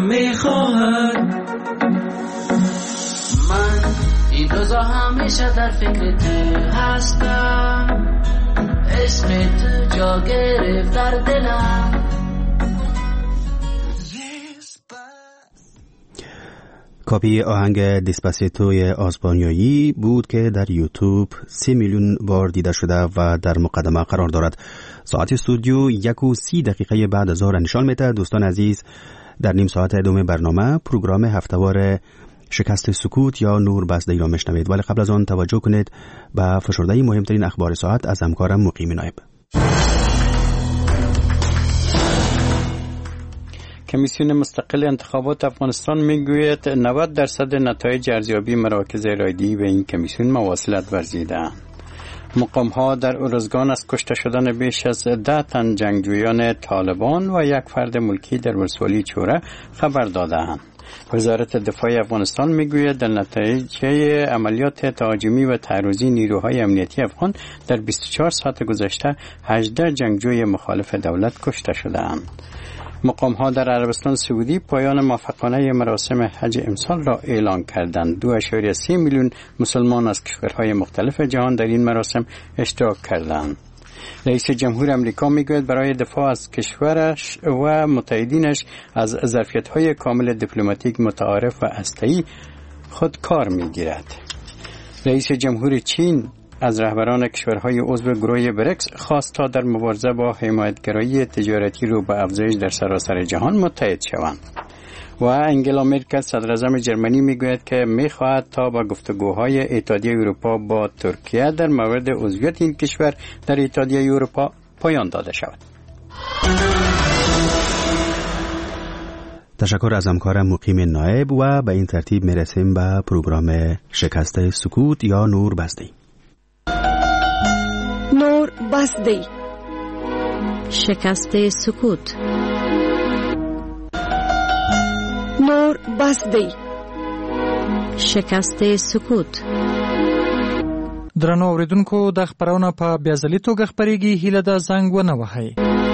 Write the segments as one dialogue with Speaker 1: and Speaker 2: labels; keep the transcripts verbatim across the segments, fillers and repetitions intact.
Speaker 1: میخواهد. من این روزا همیشه در فکر تو هستم، عشق تو جا گرفت در دلم.
Speaker 2: کاپی آهنگ دیسپاسیتوی اسپانیایی بود که در یوتیوب سی میلیون بار دیده شده و در مقدمه قرار دارد. ساعت استودیو یک و سی دقیقه بعد از ظهر نشان میده. دوستان عزیز، در نیم ساعت ادامه برنامه پروگرام هفتهوار شکست سکوت یا نور بسته را میشنوید، ولی قبل از آن توجه کنید به فشرده مهمترین اخبار ساعت از همکارم مقیم نایب.
Speaker 3: کمیسیون مستقل انتخابات افغانستان میگوید نود درصد نتایج ارزیابی مراکز رایدی به این کمیسیون مواصلت ورزیدند. مقام ها در ارزگان از کشته شدن بیش از ده تن جنگجویان طالبان و یک فرد ملکی در ولسوالی چوره خبر دادند. وزارت دفاع افغانستان میگوید در نتیجه عملیات تهاجمی و تعرضی نیروهای امنیتی افغان در بیست و چهار ساعت گذشته هجده جنگجوی مخالف دولت کشته شدند. مقام ها در عربستان سعودی پایان موفقانه مراسم حج امسال را اعلان کردند. دو ممیز سه میلیون مسلمان از کشورهای مختلف جهان در این مراسم اشتراک کردند. رئیس جمهور امریکا میگوید برای دفاع از کشورش و متحدینش از ظرفیت‌های کامل دیپلماتیک متعارف و هسته‌ای خود کار میگیرد. رئیس جمهور چین از رهبران کشورهای عضو گروه بریکس خواست تا در مبارزه با حمایتگرایی تجارتی رو به افزایش در سراسر جهان متحد شوند. و انگلا مرکل صدراعظم جرمنی میگوید که میخواهد تا با گفتگوهای اتحادیه اروپا با ترکیه در مورد عضویت این کشور در اتحادیه اروپا پایان داده شود.
Speaker 2: تشکر از همکارم مقیم نایب و به این ترتیب میرسیم به پروگرام شکست سکوت یا نور بسته.
Speaker 4: نور بسته.
Speaker 5: شکست سکوت.
Speaker 4: نور بسته.
Speaker 5: شکست سکوت.
Speaker 6: درنو اوریدونکو د خبرونه په بیازلي توګه خبرېږي. هیله ده زنګ ونه وهئ.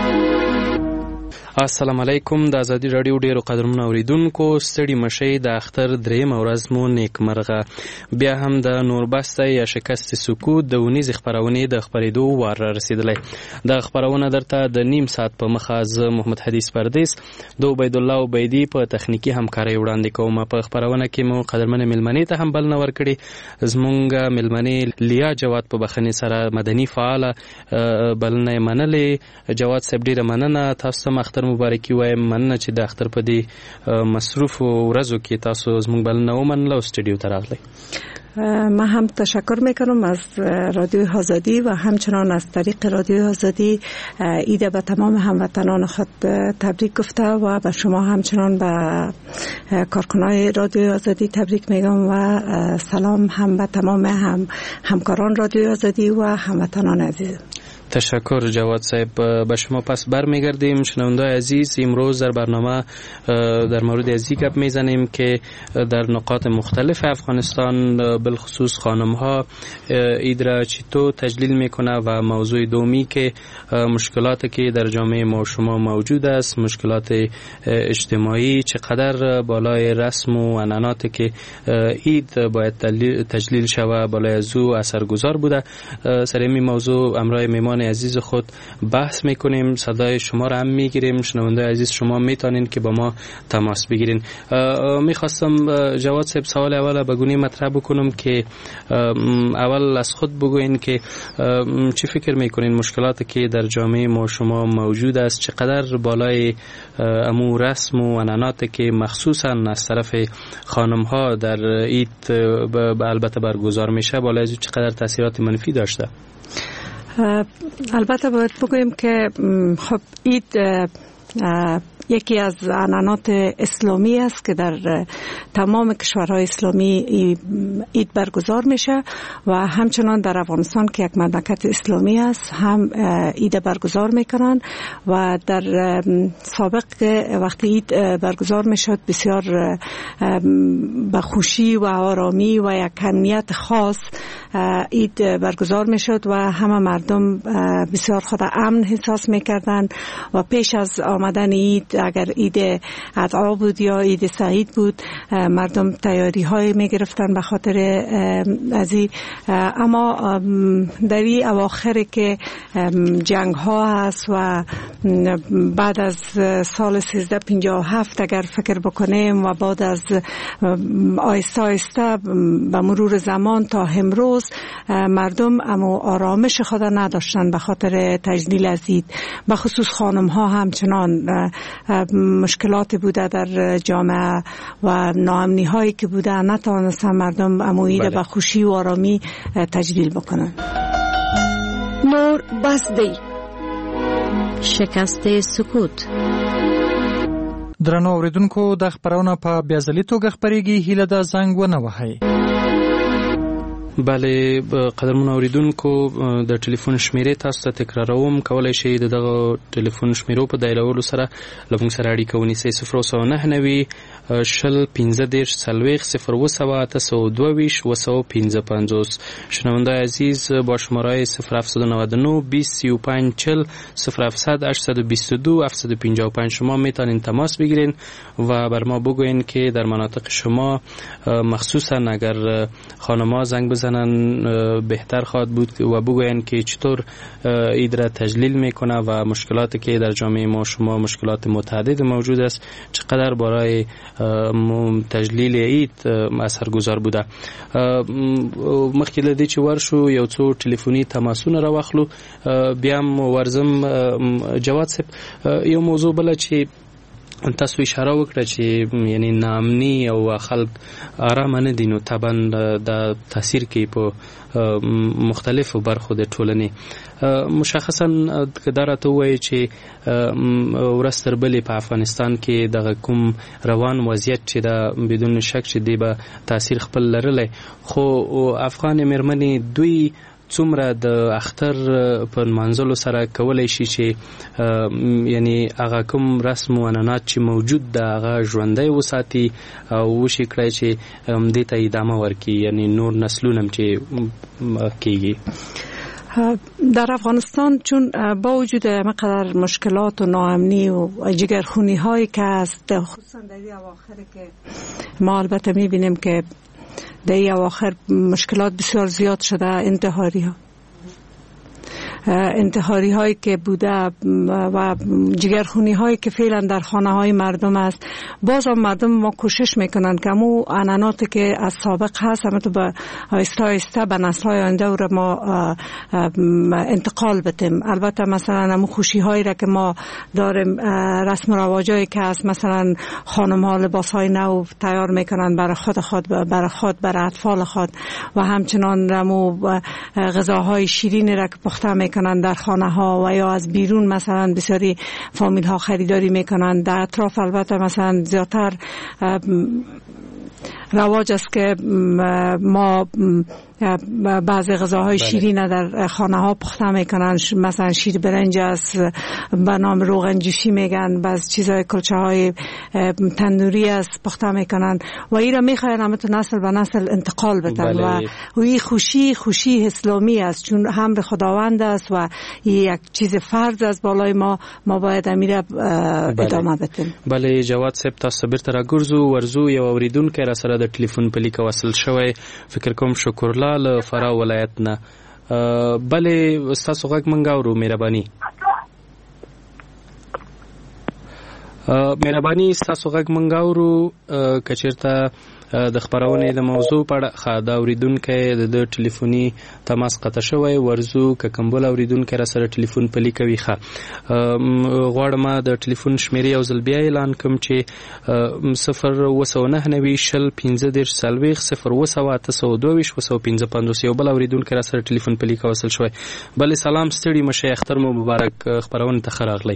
Speaker 7: السلام علیکم. د ازادي رادیو ډیرو قدرمنو اوریدونکو، ستړي مشئ. د اختر دریم ورځ مو نیکمرغه. بیا هم د نوربسته یا شکست سکوت د ونیز خبرونه د خبرېدو وار رسیدلی. د خبرونه درته د نیم ساعت په مخه ز محمد حدیث پردیس د عبید الله عبیدی په تخنیکی همکاري وړاندې کوم. په خبرونه کې مو قدرمن ملمنې ته هم بلنه ورکړي. زمونږ ملمنې لیا جواد په بخنې سره مدني فعال بلنه منلې. جواد صاحب ډیره مننه. تاسو اختر مبارکي وایم. مننه چې د اختر په دې مصروف ورځو کې تاسو زموږ بلنه ومنله او استودیو ته راغلی.
Speaker 4: من هم تشکر میکنم از رادیوی آزادی و همچنان از طریق رادیوی آزادی ایده به تمام هموطنان خود تبریک گفته و به شما همچنان به کارکنای رادیوی آزادی تبریک میگم و سلام هم به تمام هم همکاران رادیوی آزادی و هموطنان عزیز.
Speaker 7: تشکر جواد صاحب. به شما پس برمیگردیم. شنونده‌های عزیز، امروز در برنامه در مورد ازی گپ میزنیم که در نقاط مختلف افغانستان بالخصوص خانم‌ها عید را چطور تجلیل میکنه و موضوع دومی که مشکلاتی که در جامعه ما و شما موجود است، مشکلات اجتماعی چقدر بالای رسم و عنعناتی که عید باید تجلیل شود بالای از او اثرگذار بوده. سر این موضوع امرای میمان عزیز خود بحث میکنیم. صدای شما را هم میگیریم. شنونده عزیز شما میتونین که با ما تماس بگیرین. میخواستم جواد صاحب سوال اول بگونی مطرح بکنم که اول از خود بگوین که چی فکر میکنین مشکلاتی که در جامعه ما شما موجود است چقدر بالای امو رسم و عنعناتی که مخصوصا از طرف خانم ها در عید البته برگزار میشه بالای از چقدر تاثیرات منفی داشته؟
Speaker 4: البته باید بگویم که خب عید یکی از عنعنات اسلامی است که در تمام کشورهای اسلامی عید برگزار میشه و همچنان در افغانستان که یک مملکت اسلامی است هم عید برگزار میکنن و در سابق وقتی عید برگزار میشد بسیار با خوشی و آرامی و یک امنیت خاص عید برگزار میشد و همه مردم بسیار خود امن احساس میکردند و پیش از آمدن عید اگر عید ادعا بود یا عید سعید بود مردم تیاری های می گرفتن به خاطر از این. اما در این اواخر که جنگ ها هست و بعد از سال سیزده پنجاه و هفت اگر فکر بکنیم و بعد از آیسته آیسته به مرور زمان تا امروز مردم اما آرامش خود نداشتن به خاطر تجلیل از عید. به خصوص خانم ها همچنان مشکلات بوده در جامعه و ناامنی هایی که بوده نتوانستن مردم اما عید به خوشی و آرامی تجلیل بکنن.
Speaker 5: نور بسدی شکست سکوت.
Speaker 6: درنو اوریدونکو د خبرونه په بیازلي توګه خبرېږي، هیله ده زنګ ونه وهئ.
Speaker 7: بله قدرمن اوریدونکو د ټلیفون شمیرې تاسو ته تکراروم، کولای شئ د دغه ټلیفون شمیرو په دایلولو سره له موږ سره اړیکه ونیسئ. صفر اوه سوه نهه نوي شل پنځه دېرش څلوېښت صفر اوه سوه اته سوه دوه ویشت اوه سوه پنځه پنځوس. شنونده‌های عزیز با شماره‌های صفر هفتصد و نود و نه بیست سی و پنج چهل صفر هفتصد هشتصد و بیست و دو هفتصد و پنجاه و پنج شما میتونین تماس بگیرین و بر ما بگوین که در مناطق شما مخصوصا اگر خانم‌ها زنگ بزنن بهتر خواهد بود و بگوین که چطور عید را تجلیل میکنه و مشکلاتی که در جامعه ما شما مشکلات متعدد موجود است چقدر برای تجلیل عید اثرگذار بوده. مخکې له دې چې ورشو یو څو ټلیفوني تماسونه راواخلو، بیا هم ورځم جواد صاحب یو موضوع بله چې تاسو اشاره وکړه چې یعنی ناامني او خلک آرام نه دي، نو طبعا د تاثیر کوي په مختلفو برخو د ټولنې. مشخصا که دا راته ووایي چې ورځ تر بلې په افغانستان کې دغه کوم روان وضعیت چې دا بدون شک چې دی به تاثیر خپل لرلی، خو افغان مېرمنې دوی څومره د اختر په نمانځلو سره کولی شي چې یعنی هغه کوم رسم و عنعنات چې موجود ده هغه ژوندی وساتي او وشي کړی چې دې ته ادامه ورکړي، یعنی نور نسلونه هم چې کیږي.
Speaker 4: در افغانستان چون با وجود مقدار مشکلات و ناامنی و جگرخونی هایی که هست، خصوصا در این اواخر که ما البته میبینیم که در این اواخر مشکلات بسیار زیاد شده، انتحاری ها انتحاری هایی که بوده و جگرخونی هایی که فعلا در خانه های مردم است. باز هم مردم ما کوشش میکنن که مو عنعناتی که از سابق هست همه تو به آیسته آیسته به نسل های آینده رو ما انتقال بدیم. البته مثلا همو خوشی هایی را که ما داریم، رسم و رواجایی که هست، مثلا خانم ها لباس های نو تیار میکنن برای خود خود برای خود برای اطفال خود و همچنان همو غذاهای شیرین را که پخته میکنن در خانه ها و یا از بیرون مثلا بسیاری فامیل ها خریداری میکنن. در اطراف البته مثلا زیادتر رواج است که ما بعضی غذاهای شیرین در خانه ها پخته میکنن، مثلا شیر برنج است به نام روغن جوشی میگن، بعض چیزای کلچه های تندوری است پخته میکنن و این را میخواین همه تو نسل به نسل انتقال بدن. بله. و این خوشی خوشی اسلامی است، چون هم به خداوند است و یک چیز فرض از بالای ما ما باید امیر ادامه بدیم.
Speaker 7: بله جواد صاحب تاسو بیرته راګرځو ورزو یو اوریدونکی را سره د ټلیفون په لیک وصل شوی، فکر کوم شکرلا له فراه ولایت نه. بله ستاسو غږ مونږ اورو. مهرباني مهرباني ستاسو غږ مونږ اورو. که چېرته د خبرونې د موضوع په اړه دا اوریدونکی د ټلیفوني تماس قطع شوی، ورزو که کوم بل اوریدونکی را سره ټلیفون پلی کوي ښه غواړم د ټلیفون شمیرې یو ځل بیا اعلان کوم چې صفر اوه سوه نهه نوي شل پنځه دېرش څلوېښت صفر اوه سوه اته سوه دوه ویشت اوه سوه پنځه پنځوس. یو بل اوریدونکی را سره ټلیفون پلی کوصل شوی. بله سلام، ستړي مشئ، اختر مو مبارک، خبرونه ته ښه راغلی.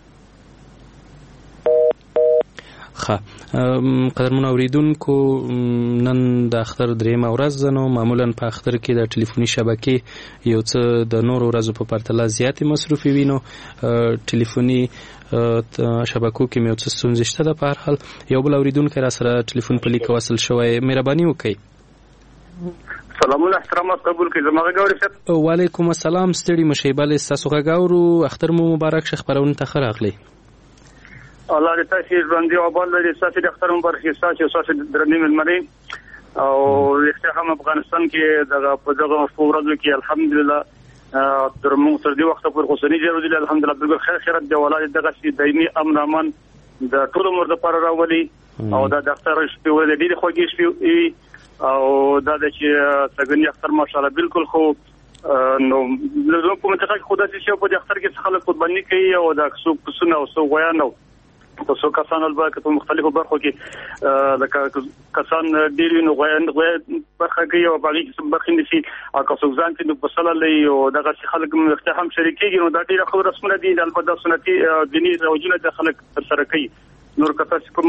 Speaker 7: ښه قدرمنو اوریدونکو، نن د اختر دریمه ورځ ده، نو معمولا په اختر کې د ټلیفوني شبکې یو څه د نورو ورځو په پرتله زیاتې مصروفې وي، نو ټلیفوني شبکو کې مې یو څه ستونزې شته ده. په هر حال یو بل اوریدونکی را سره ټلیفون په لیک وصل شوی، مهرباني وکړئ.
Speaker 8: سلامونه احترامات قبول کړئ. زما غږ اورئ صاحب؟
Speaker 7: وعلیکم السلام، ستړي مشئ. بله ستاسو غږ اورو، اختر مو مبارک شه، خپرونې ته ښه راغلی.
Speaker 8: الله دې تاسو ژوندۍ او بل دې تاسو د اختر مبارک تاسو تاسو درنې ملمنې او اختیار افغانستان کې دغه په دغه ورځو کې الحمدلله تر موږ تر دې وخت پورې اوسنی جوړ دي الحمدلله بالکل خیر خیرت دی ولادت دغه سي دایمي امن امان د ټول عمر لپاره راولي او دا د اختر شپه ولې ډېر خوږی شپه او دا د چې څنګه اختر ماشاءالله بالکل خو نو لږه په منطقه کې خدای شي په اختر کې خلک قرباني کوي او دا څو پسونه او څو غویانو په څو کسانو البته په مختلفو برخو کې لکه کسان ډېر نو غویان برخه کوي او باقي برخې نشي او که څوک ځان کې په صلی الله او دغه خلک اختحام شریکيږي نو دا ډېر خبره رسمونه دي البته سنتي دینی روجونه د خلک سره کوي نور کته کوم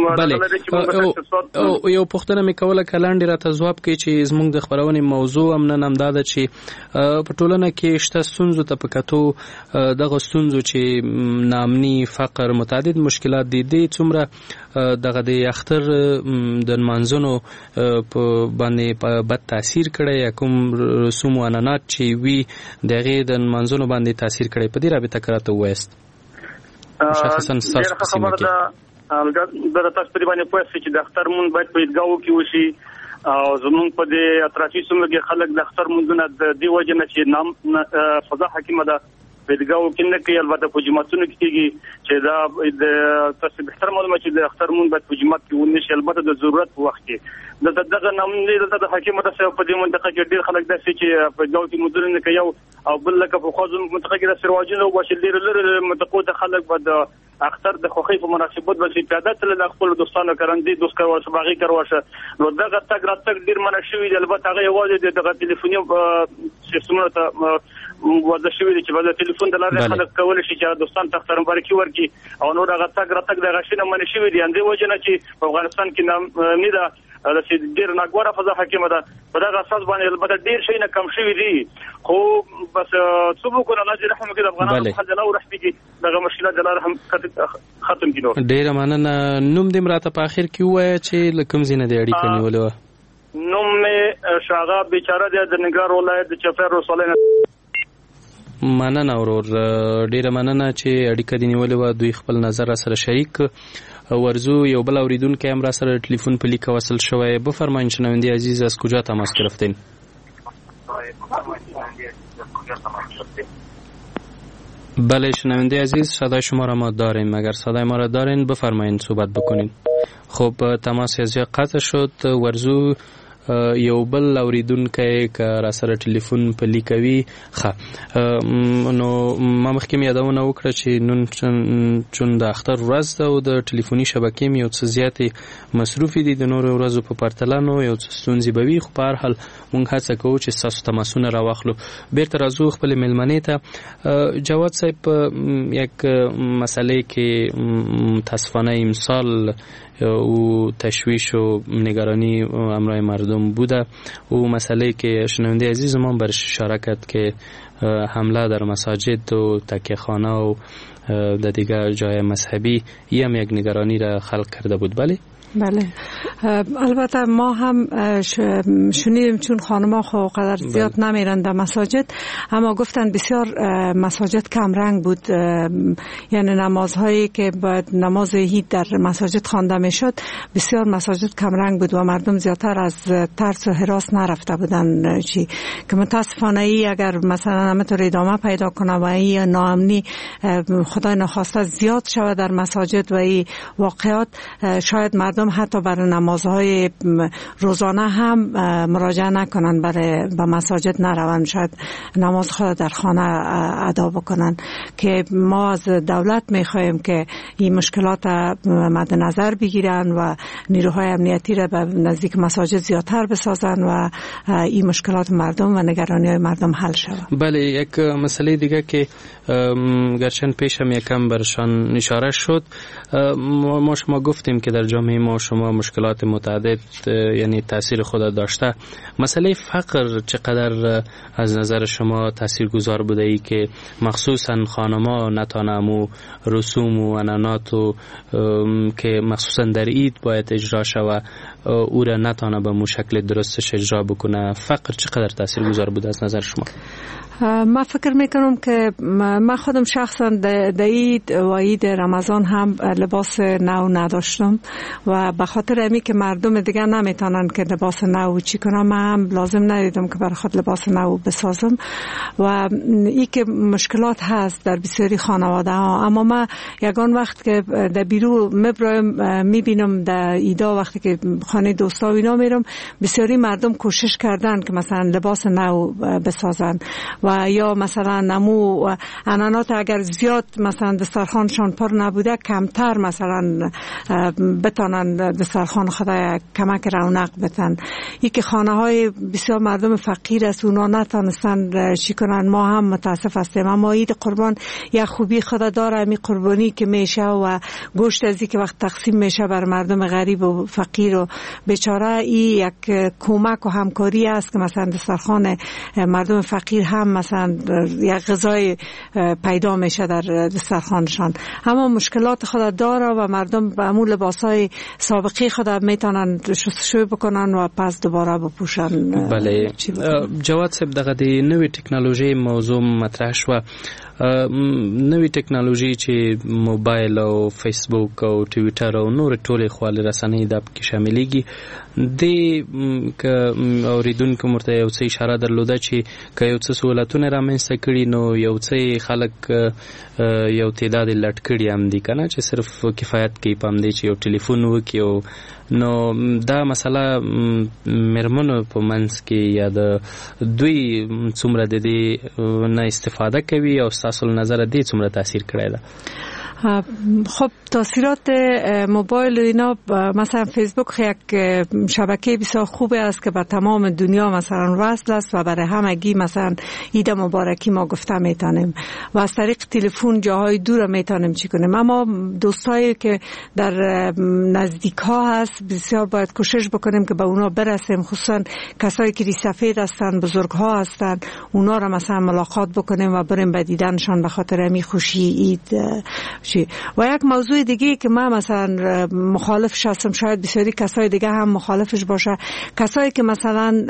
Speaker 7: او یو پښتنه مې کوله کلاندې راته جواب کوي چې زموږ د خبرونې موضوع هم نن هم دا ده چې په ټولنه کې شته ستونزو ته په کتو دغه ستونزو چې نامني فقر متعدد مشکلات دي دي څومره دغه د اختر د منځونو په باندې بد تاثیر کړی کوم رسوم او عنعنات چې وی دغه د منځونو باندې تاثیر کړی په دې رابطه کراته وایست مشخصا سره قسمه کې الګا د تاسو په باندې پوهه چې د اختر مون باید په ایدګاو کې وشي او زمون په دې اطرافي سیمو کې خلک د اختر مونږ نه دی وجنه چې نام فضا حکیمه ده په ایدګاو کې نه کې البته په جماعتونو کې کېږي چې دا د تاسو به تر معلومه چې د اختر مون باید په جماعت کې ونشي البته د ضرورت وخت کې د دغه نام نه د حکیمه ده په دې منطقه کې ډېر خلک داسې چې په ایدګاو کې مدیر نه کوي او بل لکه په خوځو منطقه کې د سرواجونو او شلیر لري منطقو د خلک بد اختر د خوخي په مناسبت باندې پیاده تل د خپل دوستانو کرندې دوست کارو سباغي کرواشه نو دغه تک راتک ډیر منشوي دی البته هغه یوازې دغه ټلیفوني سیستمونو ته وځي شوی دی چې په ټلیفون د لارې خلک کول شي چې دوستان ته اختر مبارکي ورکي او نو دغه تک راتک دغه شینه منشوي دی اندې وجنه چې په افغانستان کې نام نه ده د چې ډیر ناګوره فضا حکیمه ده په دغه اساس باندې البته ډیر شي نه کم شوی دی خو بس څوک کو الله دې رحم وکړي افغانانو په حل او رحم کې دغه مشکلات د الله رحم ختم کړي ډیر مننه نوم دې مراته په اخر کې وای چې لکم زینه دې اړیکه نیولې
Speaker 8: نوم مې شاغا بیچاره د نګار ولایت د چفر رسولین
Speaker 7: مننه اورور ډیر مننه چې اړیکه دې نیولې و دوی خپل نظر سره شریک ورزو یو بل اوریدونکو هم را سره ټلیفون په لیک وصل شوی بفرمایید شنونده عزیز از کجا تماس گرفتین بله شنونده عزیز صدای شما را ما داریم اگر صدای ما را دارین بفرمایید صحبت بکنین خب تماس از قطع شد ورزو یو بل اوریدونکو که را سره ټلیفون په لیکوي ښه نو ما مخکې یادونه وکړه چې نن چون د اختر ورځ ده او د ټلیفوني شبکې مې یو څه زیاتې مصروفې دي د نورو ورځو په پرتله نو یو څه ستونزې به وي خو په هر حال موږ هڅه کوو چې ستاسو تماسونه راواخلو بیرته راځو خپلې میلمنې ته جواد صاحب یک مسئله که متاسفانه امسال او تشویش و نگرانی امرای مردم بوده او مسئله که شنونده عزیز ما برش اشاره کرد که حمله در مساجد و تکیه خانه و در دیگر جای مذهبی این هم یک نگرانی را خلق کرده بود بله؟
Speaker 4: بله البته ما هم شنیدیم چون خانما خو قدر زیاد بله. نمیرن در مساجد اما گفتن بسیار مساجد کم رنگ بود یعنی نمازهایی که باید نماز عید در مساجد خوانده میشد بسیار مساجد کم رنگ بود و مردم زیادتر از ترس و هراس نرفته بودن چی که متاسفانه ای اگر مثلا همینطور ادامه پیدا کنه و این ناامنی خدای نخواسته زیاد شود در مساجد و این واقعات شاید مردم حتی برای نمازهای روزانه هم مراجعه نکنن برای به مساجد نروند شاید نماز خود در خانه ادا بکنن که ما از دولت میخواهیم که این مشکلات مد نظر بگیرن و نیروهای امنیتی را به نزدیک مساجد زیادتر بسازن و این مشکلات مردم و نگرانی های مردم حل شود.
Speaker 7: بله یک مسئله دیگه که گرچن پیش هم یکم برشان اشاره شد ما شما گفتیم که در جامعه ما شما مشکلات متعدد یعنی تاثیر خود داشته مسئله فقر چقدر از نظر شما تاثیرگذار بوده ای که مخصوصا خانما نتانمو رسوم و عنعنات که مخصوصا در عید باید اجرا شوه او را نتانه به مو شکل درستش اجرا بکنه. فقر چقدر تاثیرگذار بود از نظر شما؟
Speaker 4: ما فکر میکنم که من خودم شخصا در عید و عید رمضان هم لباس نو نداشتم و به خاطر امی که مردم دیگر نمیتونن که لباس نو چی کنم، من هم لازم ندیدم که برای خود لباس نو بسازم و ای که مشکلات هست در بسیاری خانواده ها. اما من یگان وقت که در بیرو مبرایم میبینم در ایدا وقتی که خانه دوستا و اینا میرم، بسیاری مردم کوشش کردن که مثلا لباس نو بسازن و یا مثلا نمو انانات اگر زیاد مثلا دسترخوانشان پر نبوده کمتر مثلا بتانن دسترخوان خدا کمک رونق بتن. ای که خانه های بسیار مردم فقیر است اونا نتانستن چی کنن. ما هم متاسف هستیم. اما عید قربان یک خوبی خدا داره، امی قربانی که میشه و گوشت ازی که وقت تقسیم میشه بر مردم غریب و فقیر و بیچاره، ای یک کمک و همکاری است که مثلا دسترخوان مردم فقیر هم مثلا یک غذای پیدا میشه در دسترخوانشان. اما مشکلات خود داره و مردم به همون لباسای سابقی خود میتونن شستشوی بکنن و پس دوباره بپوشن.
Speaker 7: بله جواد صاحب، دغه د نوې ټکنالوژي موضوع مطرح شو. نوې ټکنالوژي چې موبایل او فیسبوک او ټویټر او نور ټولې خواله رسنۍ د پکې شاملېږي، د ک اوریدونکو مرته یو څه اشاره درلوده چې ک یو څه سہولتونه رامنځته کړي نو یو څه خلک یو تعداد لټ کړي هم دي کنه چې صرف کفایت کوي پام دی چې یو ټلیفون وکړي او نو دا مسله مرمنو په منځ کې یا د دوی څومره د دې نه استفاده کوي او تاسو نظر دې څومره تاثیر کړی ده؟
Speaker 4: خب تاثیرات موبایل اینا مثلا فیسبوک یک شبکه بسیار خوبه است که به تمام دنیا مثلا وصل است و برای همگی مثلا عید مبارکی ما گفته میتونیم و از طریق تلفن جاهای دور میتونیم چی کنیم. اما دوستایی که در نزدیک ها هست بسیار باید کوشش بکنیم که به اونا برسیم، خصوصا کسایی که ریسفید هستن، بزرگ ها هستن، اونا را مثلا ملاقات بکنیم و بریم به دیدنشان به خاطر امی خوشی عید. و یک موضوع دیگه که من مثلا مخالفش هستم، شاید بسیاری کسای دیگه هم مخالفش باشه، کسایی که مثلا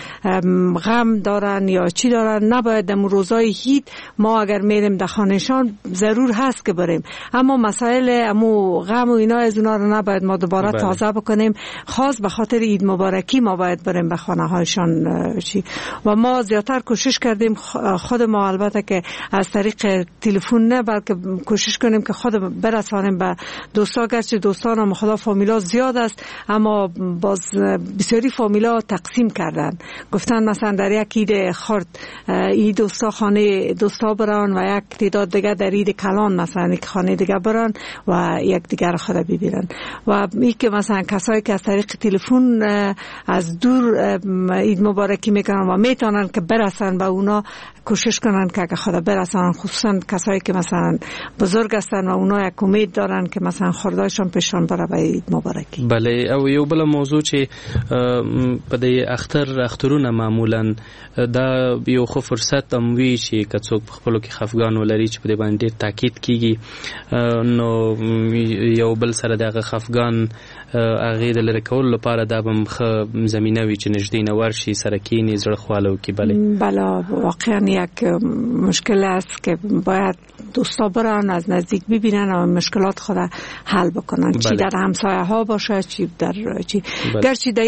Speaker 4: غم دارن یا چی دارن نباید در روزای عید ما اگر میریم در خانهشان ضرور هست که بریم، اما مسائل امو غم و اینا از اونا رو نباید ما دوباره بله. تازه بکنیم. خاص به خاطر عید مبارکی ما باید بریم به خانه هایشان چی. و ما زیادتر کوشش کردیم خود ما البته که از طریق تلفن نه بلکه کوشش کنیم که خود برسانیم به دوستا، گرچه دوستان هم خدا فامیلا زیاد است اما باز بسیاری فامیلا تقسیم کردن، گفتن مثلا در یک عید خرد عید دوستا خانه دوستا برن و یک تعداد دیگه در عید کلان مثلا یک خانه دیگه برن و یک دیگر خدا ببینن. و این که مثلا کسایی که از طریق تلفن از دور عید مبارکی میکنن و میتونن که برسن به اونا، کوشش کنن که اگه خدا برسن، خصوصا کسایی که مثلا بزرگ هستن و اونا یک امید دارن که مثلا خوردایشان پیشان بره به عید مبارکی.
Speaker 7: بله. او یو بل موضوع چې په دې اختر اخترونه معمولا دا یو خو فرصت هم وی چې کڅوک په خپلو کې خفګان ولري چې په دې باندې ډېر تاکید کیږي، نو یو بل سره دغه خفګان هغه د لری کول لپاره دا بم خ زمينه وی چې نږدې نه ورشي سره کینی زړه خواله کی. بله
Speaker 4: بله واقعا یک مشکل است که باید دوستا برن از نزدیک ببینن و مشکلات خود حل بکنن. بله. چی در همسایه ها باشه چی در چی. بله. گرچه در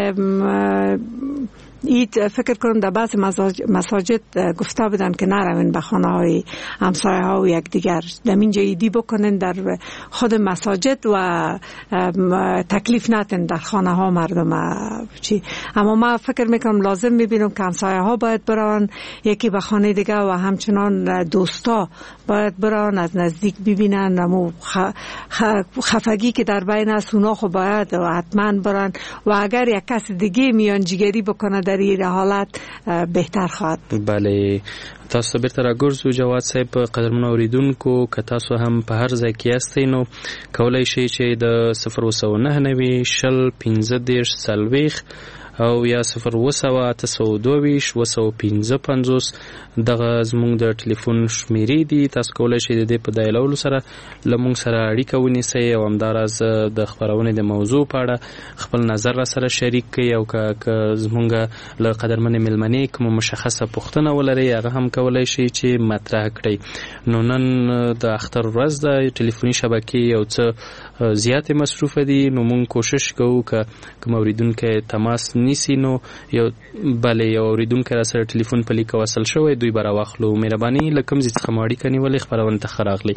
Speaker 4: اید فکر کنم در بعض مساجد گفته بودن که نروین به خانه های همسایه ها و یک دیگر در اینجا ایدی بکنن در خود مساجد و تکلیف نتن در خانه ها مردم چی. اما ما فکر میکنم لازم میبینم که همسایه ها باید برن یکی به خانه دیگر و همچنان دوستا باید برن از نزدیک ببینن. امو خفگی که در بین است اونا خو باید حتما برن و اگر یک کس دیگه میان جگری بکنه در این حالت بهتر خواهد.
Speaker 7: بله تاسو بیرته راګرځو جواد صاحب. قدرمن اوریدونکو که تاسو هم په هر ځای کې یاستئ نو کولای شئ چې د صفر سو نه نوي شل پنځه دېرش څلوېښت او یا صفر اوه سوه اته سوه دوه ویشت اوه سوه پنځه پنځوس دغه زموږ د ټلیفون شمیرې دي. تاسو کولی شئ د دې په دایلولو سره له موږ سره اړیکه ونیسئ او همداراز د خپرونې د موضوع په اړه خپل نظر را سره شریک کړئ او که زموږ له قدرمنې مېلمنې کومه مشخصه پوښتنه ولرئ هغه هم کولی شئ چې مطرح کړئ. نو نن د اختر ورځ ده، ټلیفوني شبکې یو څه زیاتې مصروفه دي، نو موږ کوشش کوو که کوم اورېدونکی تماس نیسي نو یو بلې یو اورېدونکی را سره ټلیفون په لیکه وصل شوی دوی به راواخلو. مهرباني له کوم ځای څخه مو اړیکه نیولې خپرونې ته ښه راغلئ.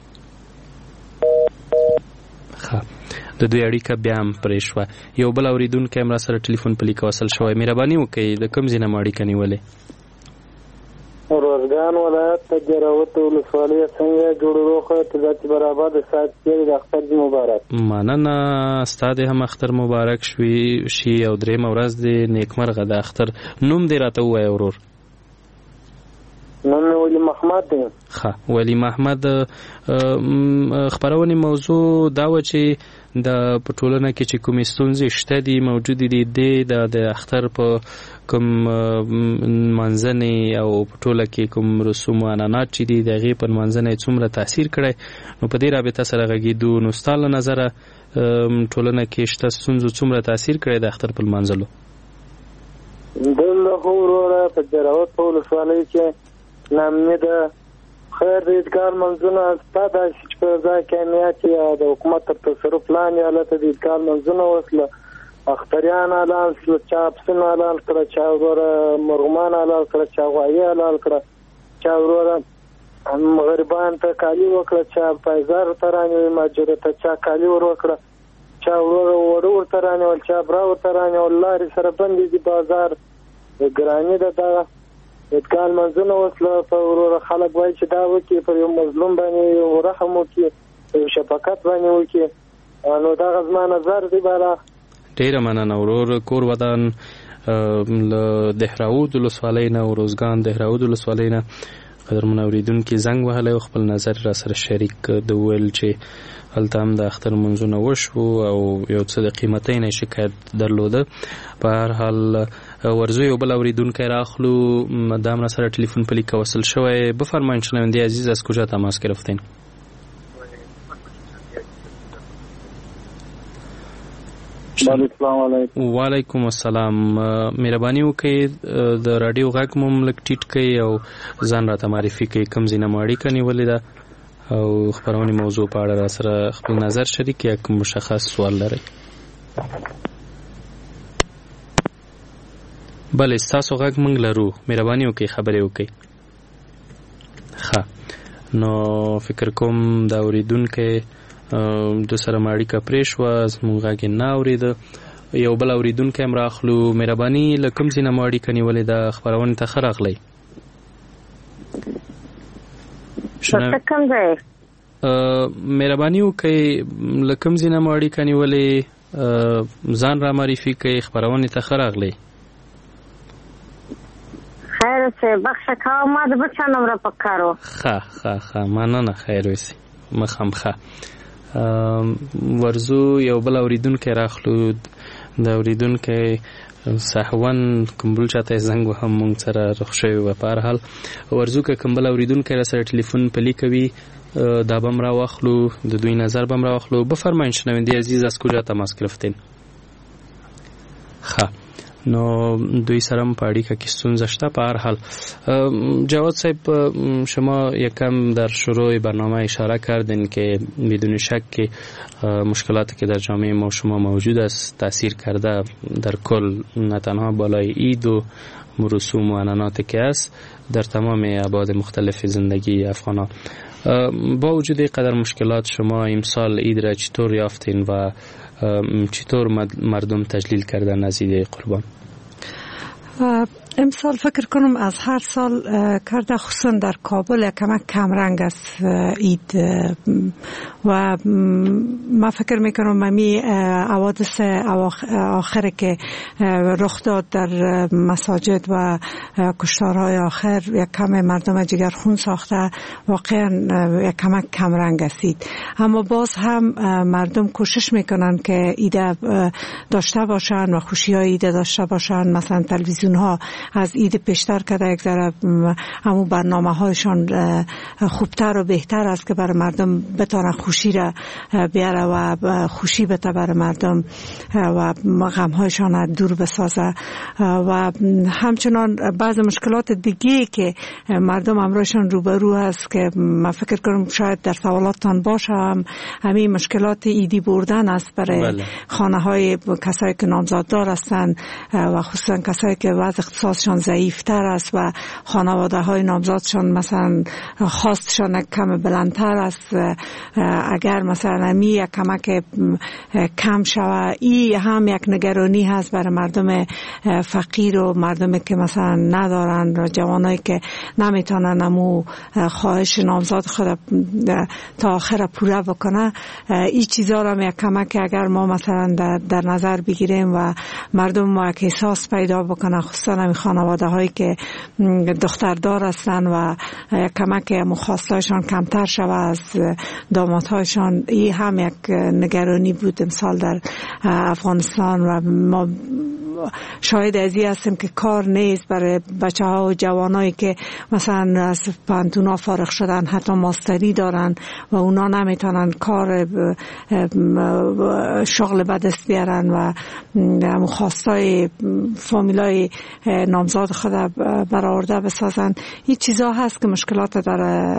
Speaker 7: ښه د دوی اړیکه بیا هم پرې شوه. یو بل اورېدونکی هم را سره ټلیفون په لیکه وصل شوی. مهرباني وکړئ د کوم ځای نه مو اړیکه نیولې؟
Speaker 9: روزګان ولایت ته جراوت ولسوالۍ څنګه جوړروخه تجارت برابر د سات کې د اختر مبارک.
Speaker 7: مننه، ستا دې هم اختر مبارک شوي شي او درېیمه ورځ دې نیکمرغه د اختر. نوم دې راته ووایه ورور.
Speaker 9: نوم مې ولی محمد دی.
Speaker 7: ښه ولی محمد، خپرونې موضوع دا وه چې د په ټولنه کې چې کومې ستونزې شته دي موجودې دي دې د اختر په کوم منځنې او په ټوله کې کوم رسوم و عنعنات چې دي د هغې په منځنه څومره تاثیر کړی، نو په دې رابطه سره غږېدو. نو ستا له نظره ټولنه کې شته ستونزو څومره تاثیر کړی د اختر په لمانځلو؟
Speaker 9: دلته خو وروره په جراوت په ولسوالۍ کې نامني ده خیر د عیدګاه لمونځونه ستا داسې چې په ځای کې امنیت یا د حکومت تر تصرف لاندې هلته د عیدګاه لمونځونه وسله اختریان حلال شول، چا پسونه حلال کړه، چا وروره مرغومان حلال کړه، چا غوایي حلال کړه، چا وروره غریبان ته کالي وکړه، چا پایزار ورته رانیول، ماجرو ته چا کالي ور وکړه، چا وروره اوړه ورته رانیول، چا برا ورته رانیول. لارې سره بندې دي، بازار ګراني ده. دغه عیدګاه لمونځونه وسله په وروره خلک وایي چې دا وکړي پر یو مظلوم باندې یو رحم وکړي، یو شفقت باندې وکړي. نو دغه زما نظر دی. بالا
Speaker 7: ډیره مننه ورور. کور ودان له دهراود ولسوالۍ نه او روزګان دهراود ولسوالۍ نه قدرمن اورېدونکي زنګ وهلی او خپل نظر را سره شریک د ویل چې هلته هم د اختر لمونځونه وشو او یو څه د قیمتۍ نه شکایت درلوده. په هر حال ورزو یو بل اورېدونکی راخلو، دا هم را سره ټلیفون په لیکه وصل شوی. بفرمایید شنونده عزیز از کجا تماس گرفتین؟
Speaker 9: و
Speaker 7: علیکم السلام. مهرباني وکړئ د رادیو غږ مو لږ ټیټ کړئ او ځان راته معرفي کړئ کوم ځای نه مو اړیکه نیولې ده او خپرونې موضوع په اړه را سره خپل نظر شریک یا کوم مشخص سوال لرئ. بله ستاسو غږ موږ لرو، مهرباني وکړئ خبرې وکړئ. ښه نو فکر کوم دا اورېدونکی دو سره اړیکه پرې شوه، زموږ غږ یې نه اورېده. یو بل اورېدونکی هم راخلو. مهرباني له کوم ځای نه مو اړیکه نیولې ده خپرونې ته ښه راغلی. مهرباني وکړئ له کوم ځای نه مو اړیکه نیولې، ځان را معرفي کړئ، خپرونې ته ښه راغلی.
Speaker 10: خیر اوسې، بخښه کوه ما د بل چا نمره په کار و.
Speaker 7: ښه ښه ښه مننه، خیر اوسې، مخ هم ښه. ورزو یو بل اورېدونکی راخلو. د اورېدونکی صحون کوم بل چاته زنګ وهم موږ سره رخ شوی و. په هر حال ورزو که کوم بل اورېدونکی را سره ټلیفون پلی کوي دا به هم راواخلو، د دوی نظر به هم راواخلو. بفرمایید شنونده عزیز از کجا تماس گرفتین؟ ښه نو دوی سره هم په اړیکه کې ستونزه شته. په هر حال جواد صاحب شما یکم در شروع برنامه اشاره کردین که بدون شک که مشکلاتی که در جامعه ما شما موجود است تاثیر کرده در کل، نه تنها بالای عید و رسوم و عنعناتی که است در تمام ابعاد مختلف زندگی افغانان. با وجود قدر مشکلات شما امسال عید را چطور یافتین و چطور مردم تجلیل کردن از عید قربان؟
Speaker 4: امسال فکر کنم از هر سال کرده، خصوصا در کابل کمک کمرنگ است اید و ما فکر میکنم ممی حوادث آخر که رخ داد در مساجد و کشتارهای آخر یک کم مردم جگر خون ساخته، واقعا یک کمک کمرنگ است. اما باز هم مردم کوشش میکنن که ایده داشته باشن و خوشی های ایده داشته باشن. مثلا تلویزیون ها از اید پیشتر کرده، یک ذره همون برنامه هایشان خوبتر و بهتر است که برای مردم بتونه خوشی را بیاره و خوشی بده برای مردم و غم هایشان دور بسازه. و همچنان بعض مشکلات دیگه که مردم امروزشان روبرو هست که من فکر کنم شاید در سوالاتتان باشه، هم همین مشکلات ایدی بردن است برای بله. خانه های کسایی که نامزاددار هستند و خصوصا کسایی که وضع اقتصادشان ضعیفتر است و خانواده های نامزادشان مثلا خواستشان کم بلندتر است. اگر مثلا می یک کمک کم شود، این هم یک نگرانی هست برای مردم فقیر و مردمی که مثلا ندارن و جوانایی که نمیتونن امو خواهش نامزاد خود تا آخر پوره بکنه. این چیزا را یک کمک اگر ما مثلا در, در نظر بگیریم و مردم ما یک احساس پیدا بکنه، خصوصا همین خانواده هایی که دختردار هستن و یک کمک مخواستایشان کمتر شود از دامادهایشان. این هم یک نگرانی بود امسال در افغانستان و ما شاید ازی هستیم که کار نیست برای بچه ها و جوانایی که مثلا از پانتونا فارغ شدن، حتی ماستری دارن و اونا نمیتونن کار شغل به دست بیارن و مخواستای فامیلای نامزاد خود برآورده بسازن. این چیزا هست که مشکلات در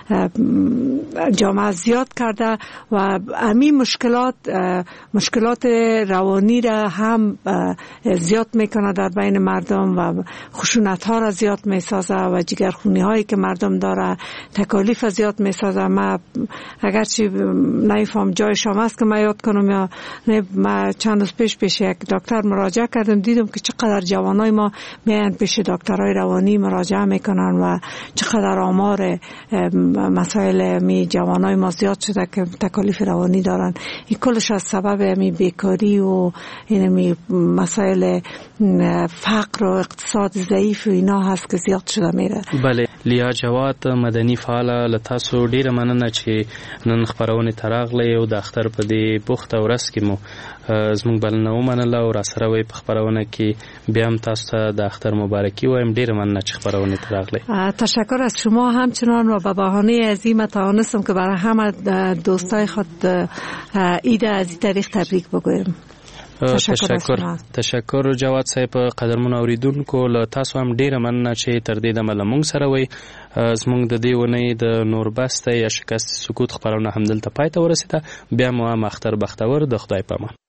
Speaker 4: جامعه زیاد کرده و همین مشکلات مشکلات روانی را هم زیاد میکنه در بین مردم و خشونت ها را زیاد میسازه و جگرخونی هایی که مردم داره تکالیف زیاد میسازه. ما اگرچه نمیفهم جای شما است که ما یاد کنم یا نه، ما چند روز پیش پیش یک دکتر مراجعه کردم، دیدم که چقدر جوانای ما میان پیش دکترای روانی مراجعه میکنن و چقدر آمار مسائل می جوانای ما زیاد شده که تکالیف روانی دارن. این کلش از سبب می بیکاری و این مسائل فقر و اقتصاد ضعیف و اینا هست که زیاد شده میره.
Speaker 7: بله، لیا جواد مدني فعاله لتاسو ډیره مننه چې نن خبرونه تراغله او د اختر په دې بوخت ورځ کې مو زموږ بلنه ومنله او را سره وي په خبرونه کې بیا هم تاسو ته د اختر مبارکي وایم. ډیره مننه چې خبرونه تراغله. تشکر
Speaker 4: از شما همچنان و به بهانه عظیم توانستم که برای همه دوستای خود عید از این طریق تبریک بگویم.
Speaker 7: تشکر تشکر جواد صاحب. قدرمن اوریدونکو له تاسو هم ډیره مننه چې تر دې دمه لمونږ سره وي. زمونږ د دې ونې د نوربسته یا شکست سکوت خبرونه هم دلته پای ته ورسیده. بیا مو هم اختر بختور د خدای په امان.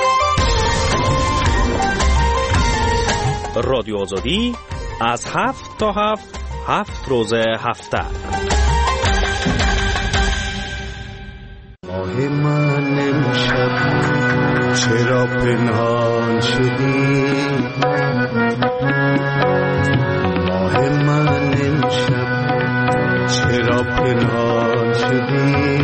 Speaker 11: رادیو آزادی از هفت تا هفت هفت روز هفته.
Speaker 12: ماه من امشب چرا پنهان شدی؟ ماه من امشب چرا پنهان شدی؟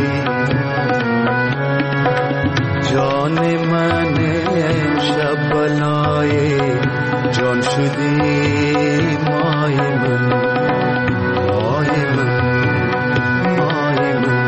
Speaker 12: جان من امشب بلای جان شدی. ماه من ماه من ماه من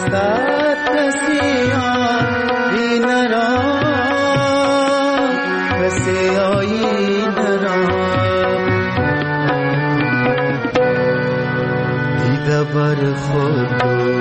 Speaker 12: صد کسیان این را کسی آیین را دیده بر خود